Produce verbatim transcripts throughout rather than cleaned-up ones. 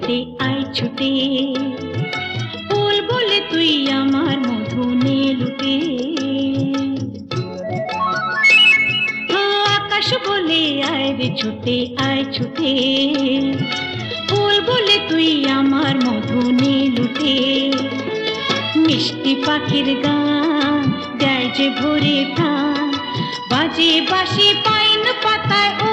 ছুটে আয় ছুটে, ফুল বলে তুই আমার মধু নে লুটে। আকাশ বলে আয় রে ছুটে আয় ছুটে, ফুল বলে তুই আমার মধু নে লুটে। মিষ্টি পাখির গান দেয় যে ভরে প্রাণ, বাজে বাঁশি পাইন পাতায় ও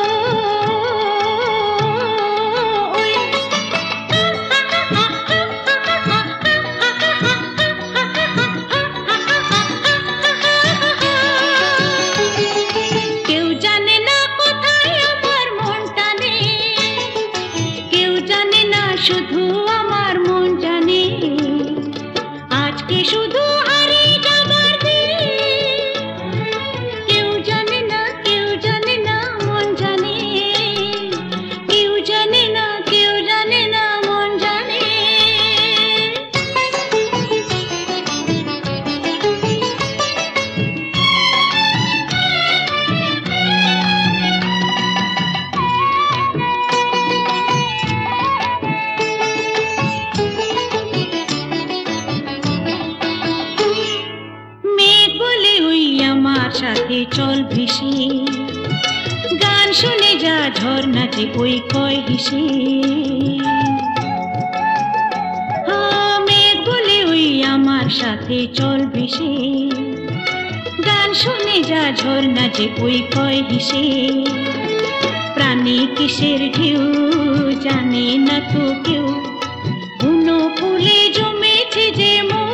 কেউ জানে না কোথায় আমার মন টানে, কেউ জানে না শুধু আমার মন জানে। আজকে শুধু হারিয়ে যাবার দিন, কেউ জানে না কেউ জানে না মন জানে, কেউ জানে না কেউ জানে না মন জানে। আমার সাথে চল ভেসে, গান শুনে যা ঝর্ণাতে ওই কয় হেসে। মেঘ বলে ওই আমার সাথে চল ভেসে, গান শুনে যা ঝর্ণাতে ওই কয় হেসে। প্রাণী কিসের ঢেউ জানে না তো কেউ, বুনো ফুলে জমেছে যে মন।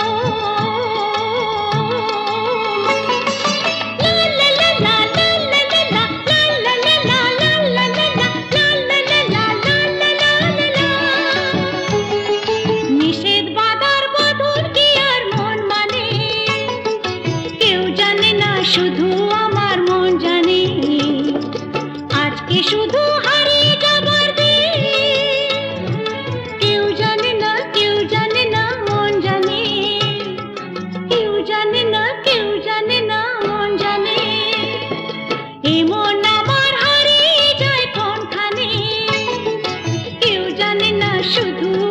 শুধু আমার মন জানে, আজকে শুধু হারিয়ে যাবার দিন, কেউ জানে না কেউ জানে না মন জানে, কেউ জানে না কেউ জানে না মন জানে। এমন আমার হারিয়ে যায় কোনখানে, কেউ জানে না শুধু